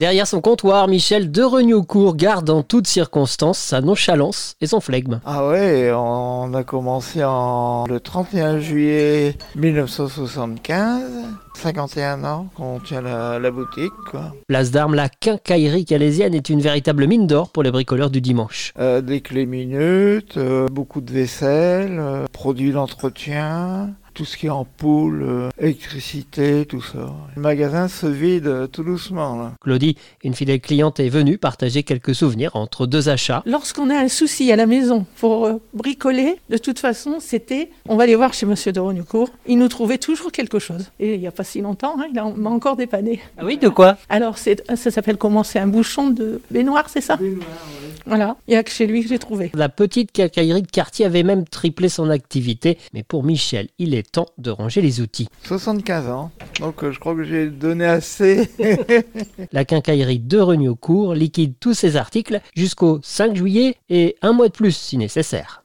Derrière son comptoir, Michel de Regnaucourt garde en toutes circonstances sa nonchalance et son flegme. Ah ouais, on a commencé le 31 juillet 1975, 51 ans qu'on tient la boutique, quoi. Place d'Armes, la quincaillerie calaisienne est une véritable mine d'or pour les bricoleurs du dimanche. Des clés minutes, beaucoup de vaisselle, produits d'entretien, tout ce qui est ampoule, électricité, tout ça. Le magasin se vide tout doucement, là. Claudie, une fidèle cliente, est venue partager quelques souvenirs entre deux achats. Lorsqu'on a un souci à la maison pour bricoler, de toute façon, on va aller voir chez Monsieur de Regnaucourt. Il nous trouvait toujours quelque chose. Et il n'y a pas si longtemps, il m'a encore dépanné. Ah oui, de quoi? Alors, ça s'appelle comment? C'est un bouchon de baignoire, c'est ça? Baignoire, oui. Voilà, il n'y a que chez lui que j'ai trouvé. La petite quincaillerie de quartier avait même triplé son activité. Mais pour Michel, il est temps de ranger les outils. 75 ans, donc je crois que j'ai donné assez. La quincaillerie de Regnaucourt liquide tous ses articles jusqu'au 5 juillet et un mois de plus si nécessaire.